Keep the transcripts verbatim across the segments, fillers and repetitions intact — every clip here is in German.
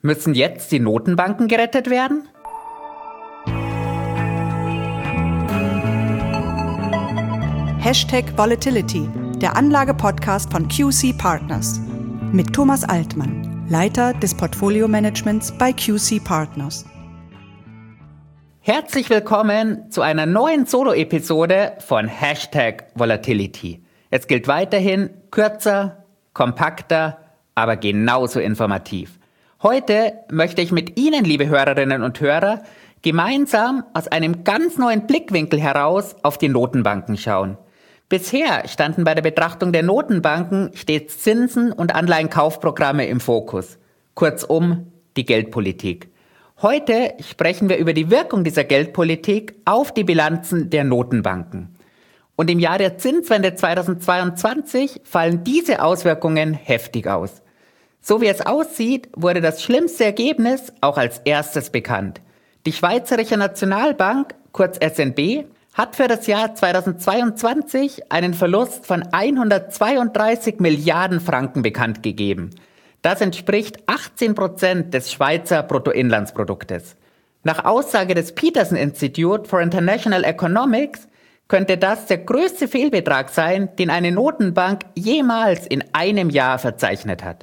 Müssen jetzt die Notenbanken gerettet werden? Hashtag Volatility, der Anlage-Podcast von Q C Partners. Mit Thomas Altmann, Leiter des Portfolio-Managements bei Q C Partners. Herzlich willkommen zu einer neuen Solo-Episode von Hashtag Volatility. Es gilt weiterhin kürzer, kompakter, aber genauso informativ. Heute möchte ich mit Ihnen, liebe Hörerinnen und Hörer, gemeinsam aus einem ganz neuen Blickwinkel heraus auf die Notenbanken schauen. Bisher standen bei der Betrachtung der Notenbanken stets Zinsen und Anleihenkaufprogramme im Fokus. Kurzum, die Geldpolitik. Heute sprechen wir über die Wirkung dieser Geldpolitik auf die Bilanzen der Notenbanken. Und im Jahr der Zinswende zweitausendzweiundzwanzig fallen diese Auswirkungen heftig aus. So wie es aussieht, wurde das schlimmste Ergebnis auch als erstes bekannt. Die Schweizerische Nationalbank, kurz S N B, hat für das Jahr zweitausendzweiundzwanzig einen Verlust von hundertzweiunddreißig Milliarden Franken bekannt gegeben. Das entspricht achtzehn Prozent des Schweizer Bruttoinlandsproduktes. Nach Aussage des Peterson Institute for International Economics könnte das der größte Fehlbetrag sein, den eine Notenbank jemals in einem Jahr verzeichnet hat.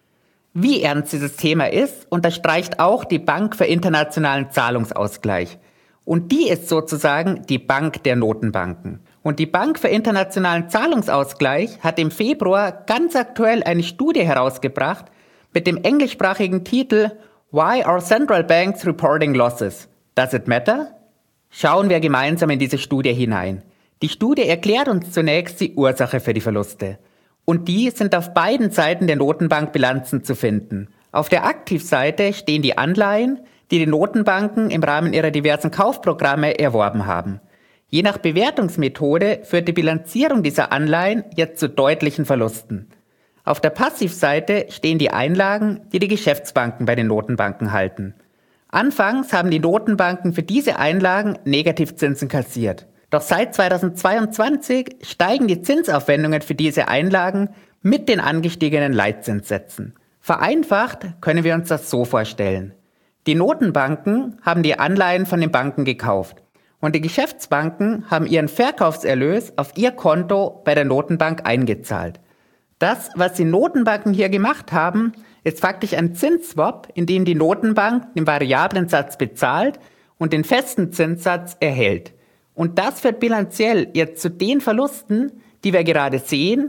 Wie ernst dieses Thema ist, unterstreicht auch die Bank für internationalen Zahlungsausgleich. Und die ist sozusagen die Bank der Notenbanken. Und die Bank für internationalen Zahlungsausgleich hat im Februar ganz aktuell eine Studie herausgebracht mit dem englischsprachigen Titel Why are central banks reporting losses? Does it matter? Schauen wir gemeinsam in diese Studie hinein. Die Studie erklärt uns zunächst die Ursache für die Verluste. Und die sind auf beiden Seiten der Notenbankbilanzen zu finden. Auf der Aktivseite stehen die Anleihen, die die Notenbanken im Rahmen ihrer diversen Kaufprogramme erworben haben. Je nach Bewertungsmethode führt die Bilanzierung dieser Anleihen jetzt zu deutlichen Verlusten. Auf der Passivseite stehen die Einlagen, die die Geschäftsbanken bei den Notenbanken halten. Anfangs haben die Notenbanken für diese Einlagen Negativzinsen kassiert. Doch seit zweitausendzweiundzwanzig steigen die Zinsaufwendungen für diese Einlagen mit den angestiegenen Leitzinssätzen. Vereinfacht können wir uns das so vorstellen. Die Notenbanken haben die Anleihen von den Banken gekauft und die Geschäftsbanken haben ihren Verkaufserlös auf ihr Konto bei der Notenbank eingezahlt. Das, was die Notenbanken hier gemacht haben, ist faktisch ein Zinsswap, in dem die Notenbank den variablen Satz bezahlt und den festen Zinssatz erhält. Und das führt bilanziell jetzt zu den Verlusten, die wir gerade sehen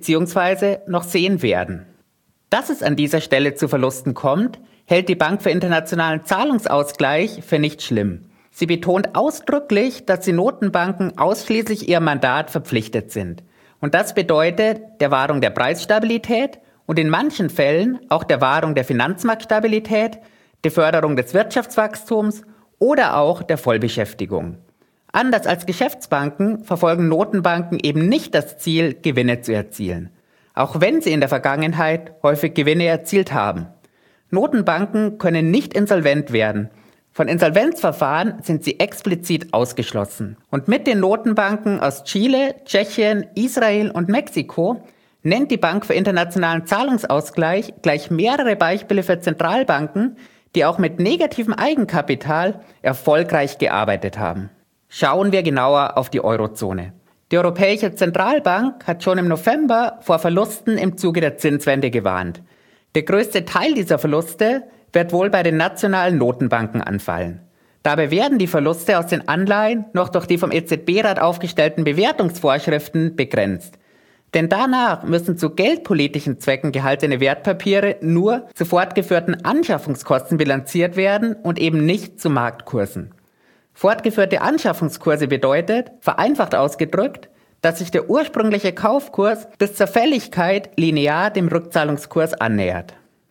bzw. noch sehen werden. Dass es an dieser Stelle zu Verlusten kommt, hält die Bank für internationalen Zahlungsausgleich für nicht schlimm. Sie betont ausdrücklich, dass die Notenbanken ausschließlich ihrem Mandat verpflichtet sind. Und das bedeutet der Wahrung der Preisstabilität und in manchen Fällen auch der Wahrung der Finanzmarktstabilität, der Förderung des Wirtschaftswachstums oder auch der Vollbeschäftigung. Anders als Geschäftsbanken verfolgen Notenbanken eben nicht das Ziel, Gewinne zu erzielen, auch wenn sie in der Vergangenheit häufig Gewinne erzielt haben. Notenbanken können nicht insolvent werden. Von Insolvenzverfahren sind sie explizit ausgeschlossen. Und mit den Notenbanken aus Chile, Tschechien, Israel und Mexiko nennt die Bank für internationalen Zahlungsausgleich gleich mehrere Beispiele für Zentralbanken, die auch mit negativem Eigenkapital erfolgreich gearbeitet haben. Schauen wir genauer auf die Eurozone. Die Europäische Zentralbank hat schon im November vor Verlusten im Zuge der Zinswende gewarnt. Der größte Teil dieser Verluste wird wohl bei den nationalen Notenbanken anfallen. Dabei werden die Verluste aus den Anleihen noch durch die vom E Z B-Rat aufgestellten Bewertungsvorschriften begrenzt. Denn danach müssen zu geldpolitischen Zwecken gehaltene Wertpapiere nur zu fortgeführten Anschaffungskosten bilanziert werden und eben nicht zu Marktkursen. Fortgeführte Anschaffungskurse bedeutet, vereinfacht ausgedrückt, dass sich der ursprüngliche Kaufkurs bis zur Fälligkeit linear dem Rückzahlungskurs annähert.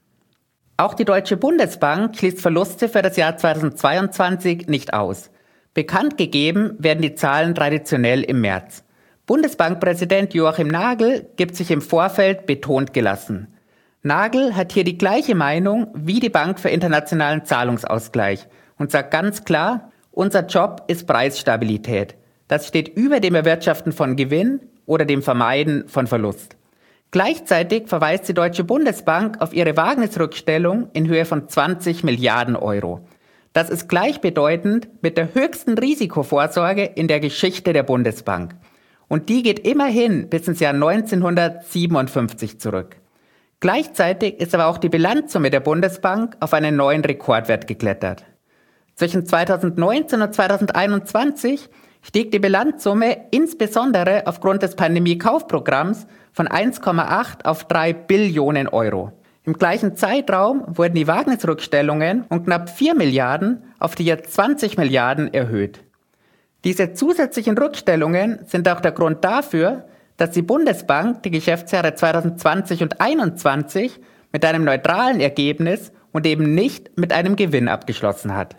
Auch die Deutsche Bundesbank schließt Verluste für das Jahr zweitausendzweiundzwanzig nicht aus. Bekannt gegeben werden die Zahlen traditionell im März. Bundesbankpräsident Joachim Nagel gibt sich im Vorfeld betont gelassen. Nagel hat hier die gleiche Meinung wie die Bank für internationalen Zahlungsausgleich und sagt ganz klar, unser Job ist Preisstabilität. Das steht über dem Erwirtschaften von Gewinn oder dem Vermeiden von Verlust. Gleichzeitig verweist die Deutsche Bundesbank auf ihre Wagnisrückstellung in Höhe von zwanzig Milliarden Euro. Das ist gleichbedeutend mit der höchsten Risikovorsorge in der Geschichte der Bundesbank. Und die geht immerhin bis ins Jahr neunzehnhundertsiebenundfünfzig zurück. Gleichzeitig ist aber auch die Bilanzsumme der Bundesbank auf einen neuen Rekordwert geklettert. Zwischen zweitausendneunzehn und zweitausendeinundzwanzig stieg die Bilanzsumme insbesondere aufgrund des Pandemie-Kaufprogramms von eins Komma acht auf drei Billionen Euro. Im gleichen Zeitraum wurden die Wagnisrückstellungen um knapp vier Milliarden auf die jetzt zwanzig Milliarden erhöht. Diese zusätzlichen Rückstellungen sind auch der Grund dafür, dass die Bundesbank die Geschäftsjahre zweitausendzwanzig und zweitausendeinundzwanzig mit einem neutralen Ergebnis und eben nicht mit einem Gewinn abgeschlossen hat.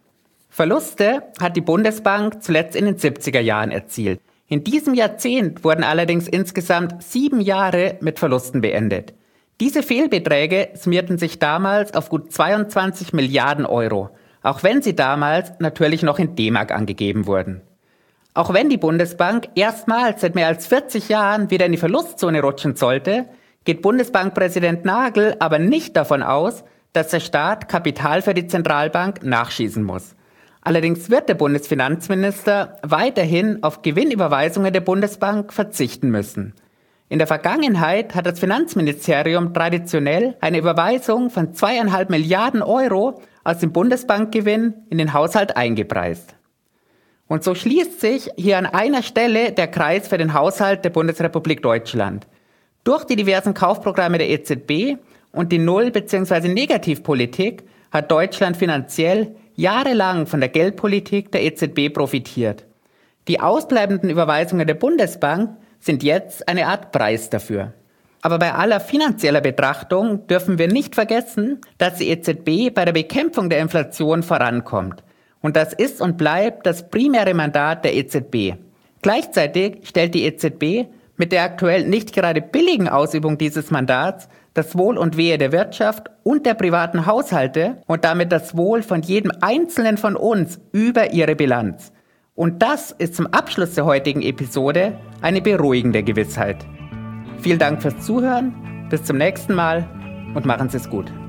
Verluste hat die Bundesbank zuletzt in den siebziger Jahren erzielt. In diesem Jahrzehnt wurden allerdings insgesamt sieben Jahre mit Verlusten beendet. Diese Fehlbeträge summierten sich damals auf gut zweiundzwanzig Milliarden Euro, auch wenn sie damals natürlich noch in D-Mark angegeben wurden. Auch wenn die Bundesbank erstmals seit mehr als vierzig Jahren wieder in die Verlustzone rutschen sollte, geht Bundesbankpräsident Nagel aber nicht davon aus, dass der Staat Kapital für die Zentralbank nachschießen muss. Allerdings wird der Bundesfinanzminister weiterhin auf Gewinnüberweisungen der Bundesbank verzichten müssen. In der Vergangenheit hat das Finanzministerium traditionell eine Überweisung von zweieinhalb Milliarden Euro aus dem Bundesbankgewinn in den Haushalt eingepreist. Und so schließt sich hier an einer Stelle der Kreis für den Haushalt der Bundesrepublik Deutschland. Durch die diversen Kaufprogramme der E Z B und die Null- bzw. Negativpolitik hat Deutschland finanziell jahrelang von der Geldpolitik der E Z B profitiert. Die ausbleibenden Überweisungen der Bundesbank sind jetzt eine Art Preis dafür. Aber bei aller finanzieller Betrachtung dürfen wir nicht vergessen, dass die E Z B bei der Bekämpfung der Inflation vorankommt. Und das ist und bleibt das primäre Mandat der E Z B. Gleichzeitig stellt die E Z B mit der aktuell nicht gerade billigen Ausübung dieses Mandats das Wohl und Wehe der Wirtschaft und der privaten Haushalte und damit das Wohl von jedem Einzelnen von uns über ihre Bilanz. Und das ist zum Abschluss der heutigen Episode eine beruhigende Gewissheit. Vielen Dank fürs Zuhören, bis zum nächsten Mal und machen Sie es gut.